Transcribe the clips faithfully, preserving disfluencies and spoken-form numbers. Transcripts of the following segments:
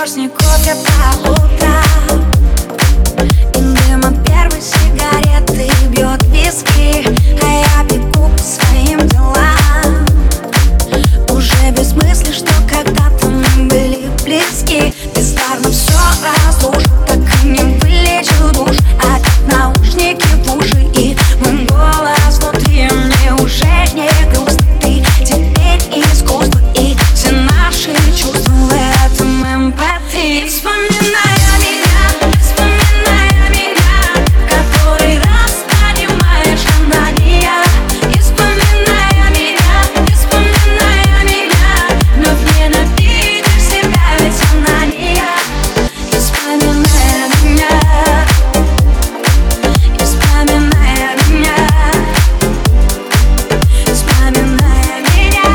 Дождь кофе по утрам, и дым от первой сигареты бьет виски, а я бегу по своим делам. Уже без мысли, что когда-то мы были близки. Бездарно все разрушил, так и не вылечил душ. Опять наушники в уши, и мой голос внутри. Мне уже не грустно, ты теперь искусство, и все наши чувства в этом эм пэ три. Вспоминая меня, вспоминая меня, который раз понимаешь, она не я. И вспоминая меня, и вспоминая меня, вновь ненавидишь себя, ведь она не я. И вспоминая меня, и вспоминая меня, вспоминая меня,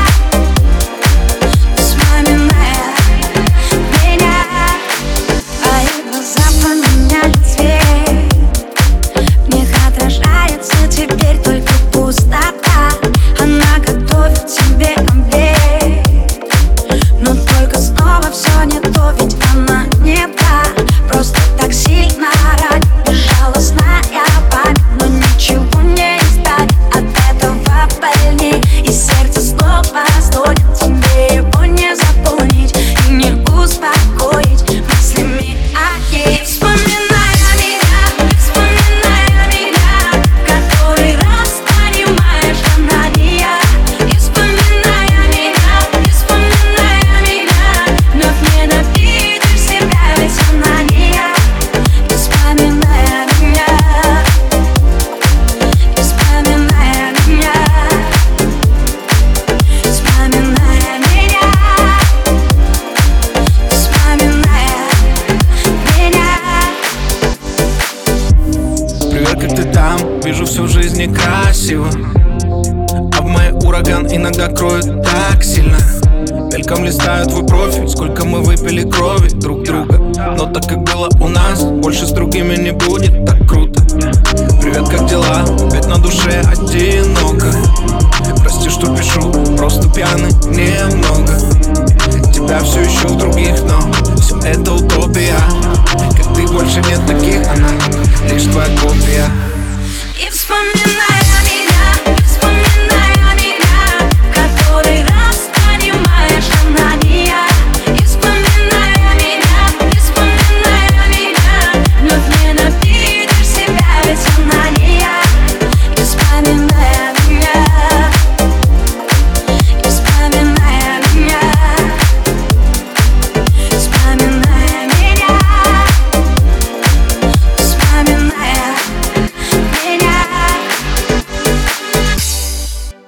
вспоминая меня. А их глаза поменяли цвет, в них отражается теперь только пустота. Она готовит тебе обед, но только снова все не то, ведь она не та. Просто так сильно ранит безжалостная память, но ничего не исправит от этого больней. И сердце снова стонет, тебе его не заполнить и не успокоить мыслями о ней. Вспоминая меня, вспоминая меня, который раз понимаешь, она не я. И вспоминая меня, и вспоминая меня, вновь ненавидишь себя, ведь она не я. И вспоминая меня, и вспоминая меня, вспоминая меня, вспоминая меня. Привет, как ты там? Вижу, всю жизнь некрасиво, а в моей ураган иногда кроет так сильно. Мельком листаю твой профиль, сколько мы выпили крови друг друга. Но так как было у нас, больше с другими не будет так круто. Привет, как дела? Опять на душе одиноко. Прости, что пишу, просто пьяный немного. Тебя все еще в других, но все это утопия. Как ты больше нет таких, она лишь твоя копия. И вспоминая